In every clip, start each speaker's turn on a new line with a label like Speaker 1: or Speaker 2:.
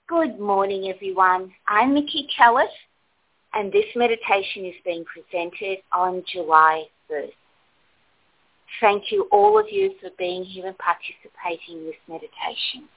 Speaker 1: Good morning, everyone. I'm Mickey Callis, and this meditation is being presented on July 1st. Thank you, all of you, for being here and participating in this meditation.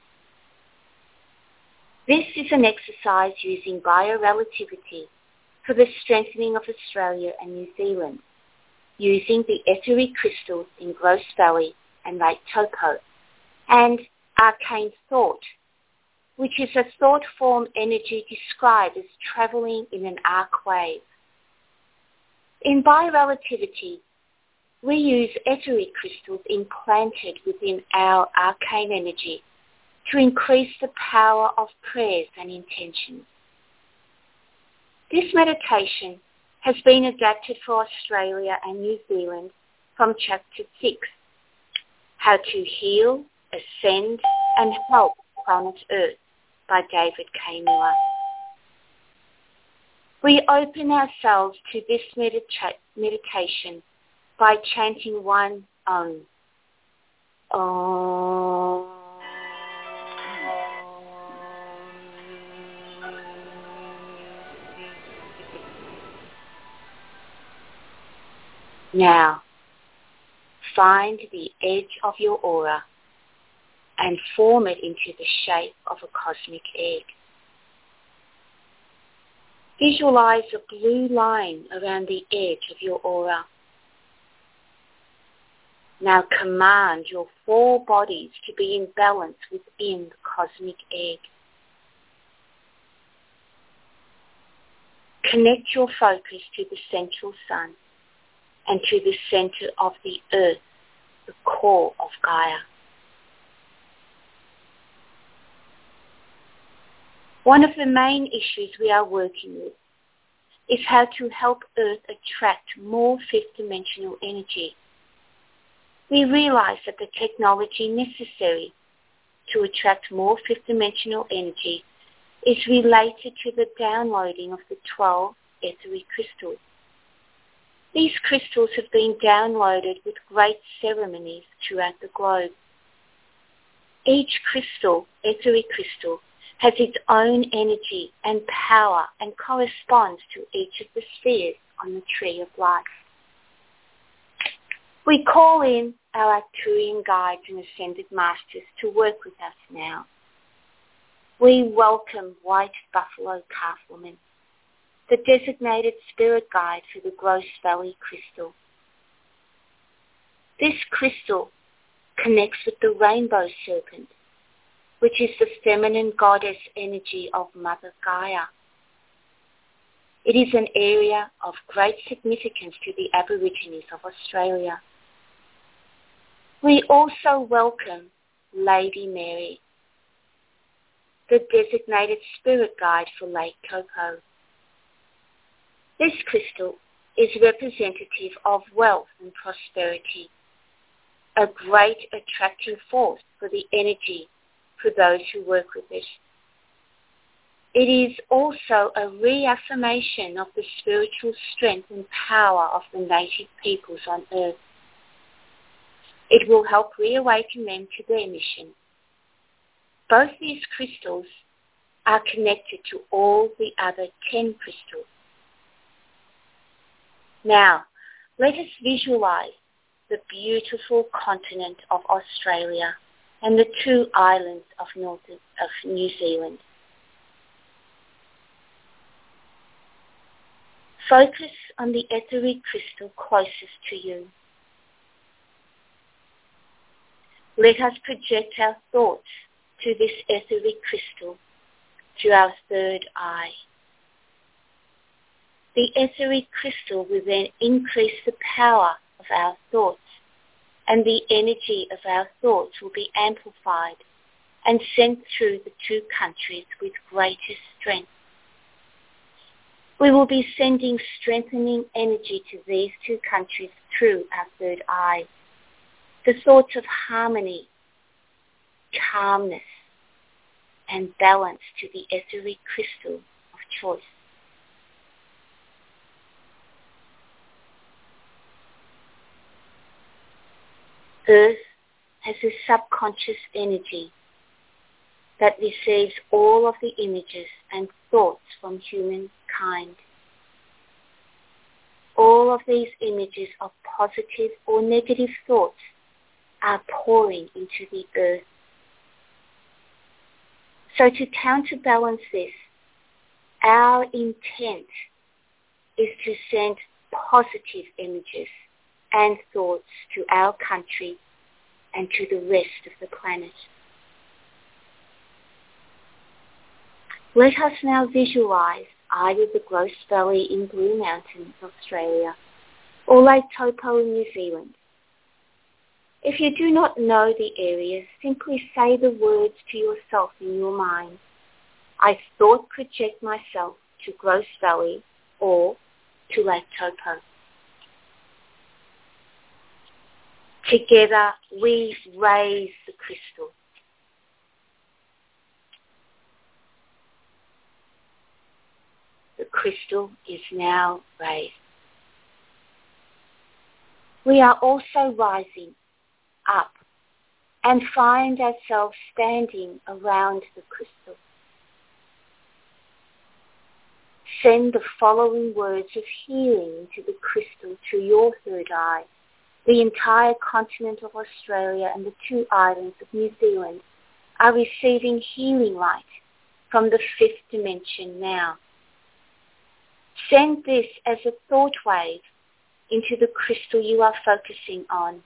Speaker 1: This is an exercise using biorelativity for the strengthening of Australia and New Zealand, using the etheric crystals in Grose Valley and Lake Taupo, and arcane thought, which is a thought form energy described as travelling in an arc wave. In biorelativity, we use etheric crystals implanted within our arcane energy to increase the power of prayers and intentions. This meditation has been adapted for Australia and New Zealand from Chapter 6, How to Heal, Ascend and Help Planet Earth, by David K. Miller. We open ourselves to this meditation by chanting one Om. Om. Now, find the edge of your aura and form it into the shape of a cosmic egg. Visualize a blue line around the edge of your aura. Now command your four bodies to be in balance within the cosmic egg. Connect your focus to the central sun and to the center of the earth, the core of Gaia. One of the main issues we are working with is how to help Earth attract more fifth-dimensional energy. We realize that the technology necessary to attract more fifth-dimensional energy is related to the downloading of the 12 etheric crystals. These crystals have been downloaded with great ceremonies throughout the globe. Each crystal, etheric crystal, has its own energy and power and corresponds to each of the spheres on the tree of life. We call in our Arcturian guides and ascended masters to work with us now. We welcome White Buffalo Calf Woman, the designated spirit guide for the Grose Valley crystal. This crystal connects with the rainbow serpent, which is the feminine goddess energy of Mother Gaia. It is an area of great significance to the Aborigines of Australia. We also welcome Lady Mary, the designated spirit guide for Lake Taupo. This crystal is representative of wealth and prosperity, a great attracting force for the energy for those who work with it. It is also a reaffirmation of the spiritual strength and power of the native peoples on Earth. It will help reawaken them to their mission. Both these crystals are connected to all the other 10 crystals. Now, let us visualize the beautiful continent of Australia and the two islands of New Zealand. Focus on the etheric crystal closest to you. Let us project our thoughts to this etheric crystal through our third eye. The etheric crystal will then increase the power of our thoughts, and the energy of our thoughts will be amplified and sent through the two countries with greatest strength. We will be sending strengthening energy to these two countries through our third eye. The thoughts of harmony, calmness, and balance to the etheric crystal of choice. Earth has a subconscious energy that receives all of the images and thoughts from humankind. All of these images of positive or negative thoughts are pouring into the earth. So to counterbalance this, our intent is to send positive images and thoughts to our country and to the rest of the planet. Let us now visualize either the Grose Valley in Blue Mountains, Australia, or Lake Taupo in New Zealand. If you do not know the areas, simply say the words to yourself in your mind. I thought project myself to Grose Valley or to Lake Taupo. Together we raise the crystal. The crystal is now raised. We are also rising up and find ourselves standing around the crystal. Send the following words of healing into the crystal to your third eye. The entire continent of Australia and the 2 islands of New Zealand are receiving healing light from the 5th dimension now. Send this as a thought wave into the crystal you are focusing on.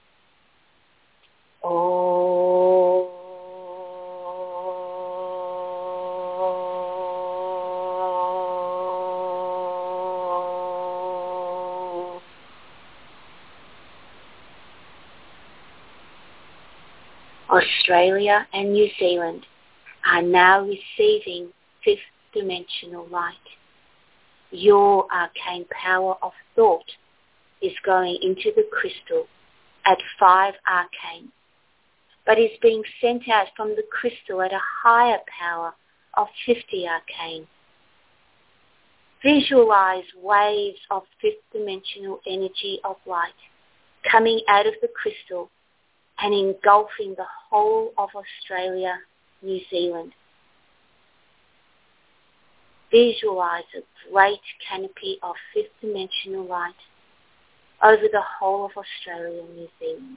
Speaker 1: Oh. Australia and New Zealand are now receiving 5th dimensional light. Your arcane power of thought is going into the crystal at 5 arcane, but is being sent out from the crystal at a higher power of 50 arcane. Visualize waves of 5th dimensional energy of light coming out of the crystal and engulfing the whole of Australia, New Zealand. Visualize a great canopy of 5th dimensional light over the whole of Australia and New Zealand.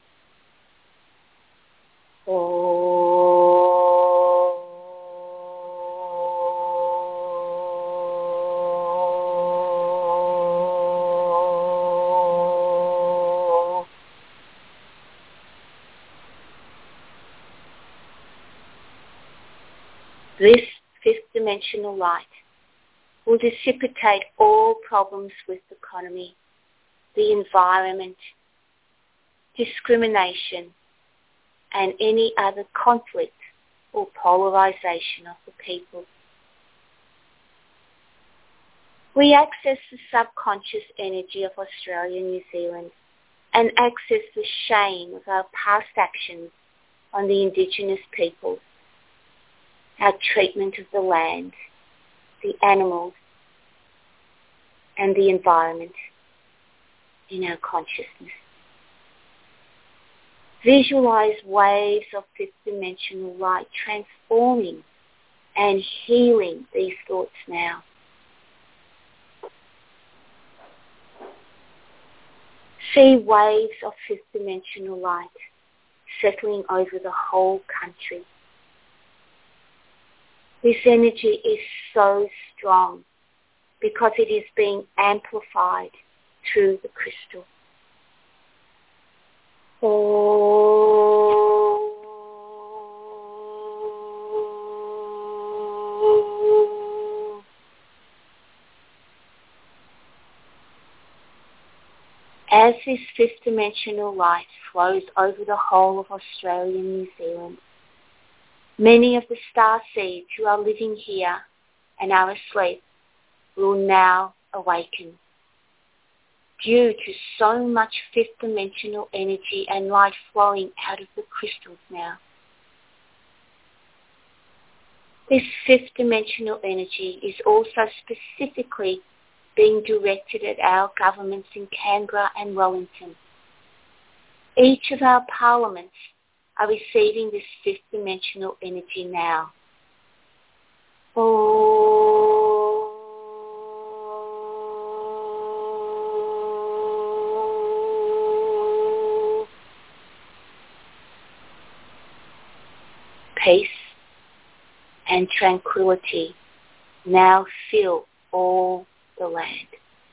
Speaker 1: This 5th dimensional light will dissipate all problems with the economy, the environment, discrimination, and any other conflict or polarization of the people. We access the subconscious energy of Australia and New Zealand and access the shame of our past actions on the Indigenous peoples, our treatment of the land, the animals, and the environment in our consciousness. Visualize waves of 5th dimensional light transforming and healing these thoughts now. See waves of 5th dimensional light settling over the whole country. This energy is so strong because it is being amplified through the crystal. As this 5th dimensional light flows over the whole of Australia and New Zealand, many of the star seeds who are living here and are asleep will now awaken. Due to so much 5th dimensional energy and light flowing out of the crystals now. This 5th dimensional energy is also specifically being directed at our governments in Canberra and Wellington. Each of our parliaments are receiving this 5th dimensional energy now Peace and tranquility now fill all the land.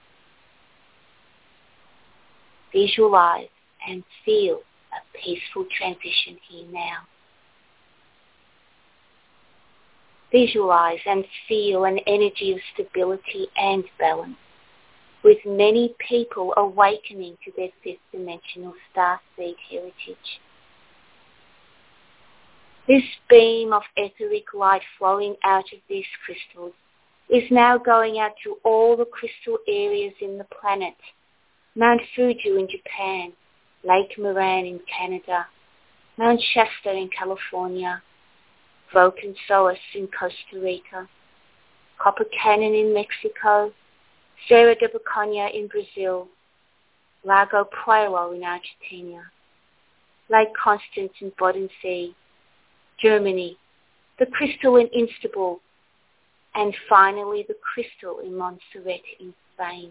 Speaker 1: Visualize and feel a peaceful transition here now. Visualize and feel an energy of stability and balance, with many people awakening to their fifth dimensional starseed heritage. This beam of etheric light flowing out of these crystals is now going out to all the crystal areas in the planet. Mount Fuji in Japan, Lake Moran in Canada, Mount Shasta in California, Volcan Soas in Costa Rica, Copper Canyon in Mexico, Serra de Baconia in Brazil, Lago Puelo in Argentina, Lake Constance in Bodensee, Germany, the crystal in Istanbul, and finally the crystal in Montserrat in Spain.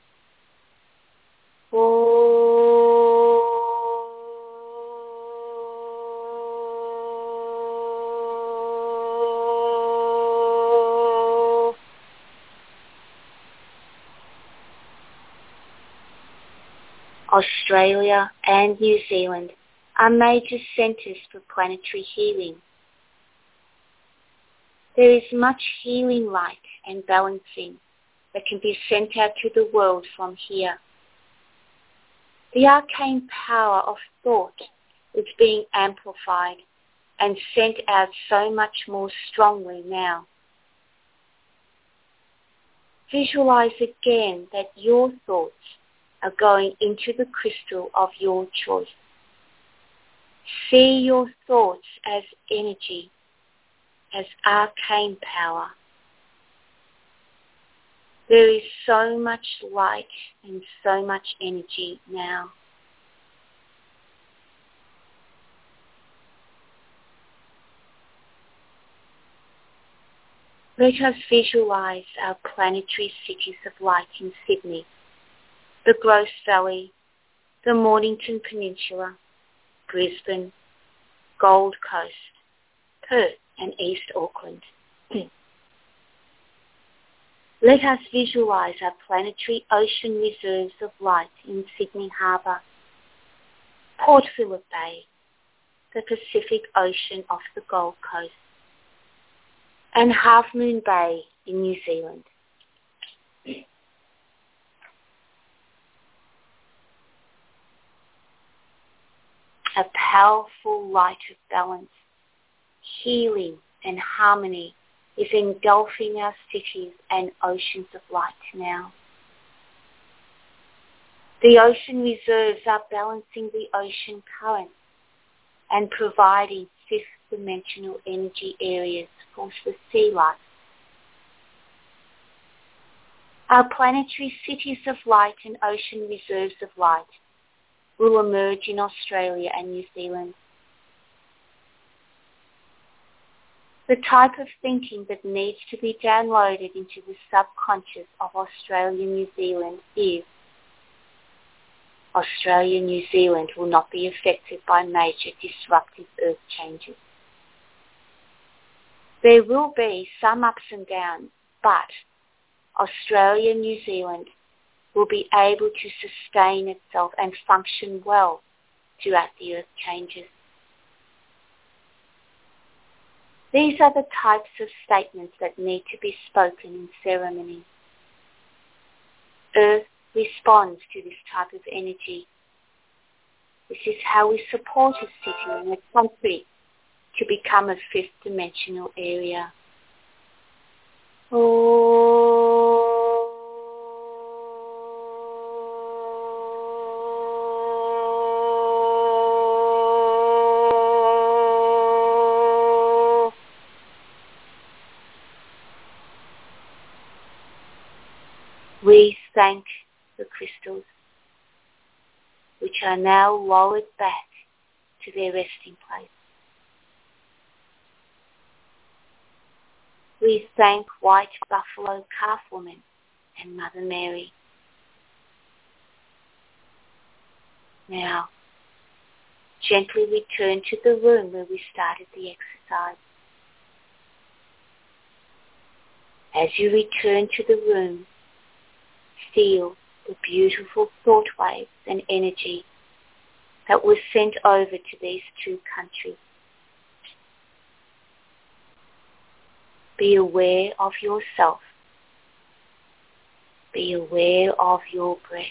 Speaker 1: Australia and New Zealand are major centres for planetary healing. There is much healing light and balancing that can be sent out to the world from here. The arcane power of thought is being amplified and sent out so much more strongly now. Visualize again that your thoughts are going into the crystal of your choice. See your thoughts as energy, as arcane power. There is so much light and so much energy now. Let us visualize our planetary cities of light in Sydney, the Grose Valley, the Mornington Peninsula, Brisbane, Gold Coast, Perth and East Auckland. Let us visualize our planetary ocean reserves of light in Sydney Harbour, Port Phillip Bay, the Pacific Ocean off the Gold Coast, and Half Moon Bay in New Zealand. A powerful light of balance, healing and harmony is engulfing our cities and oceans of light now. The ocean reserves are balancing the ocean currents and providing fifth dimensional energy areas for the sea life. Our planetary cities of light and ocean reserves of light will emerge in Australia and New Zealand. The type of thinking that needs to be downloaded into the subconscious of Australia and New Zealand is Australia and New Zealand will not be affected by major disruptive earth changes. There will be some ups and downs, but Australia and New Zealand will be able to sustain itself and function well throughout the earth changes. These are the types of statements that need to be spoken in ceremony. Earth responds to this type of energy. This is how we support a city and a country to become a fifth dimensional area. We thank the crystals, which are now lowered back to their resting place. We thank White Buffalo Calf Woman and Mother Mary. Now, gently return to the room where we started the exercise. As you return to the room, feel the beautiful thought waves and energy that was sent over to these two countries. Be aware of yourself. Be aware of your breath.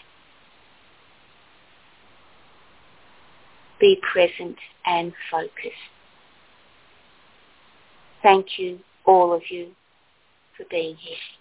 Speaker 1: Be present and focused. Thank you, all of you, for being here.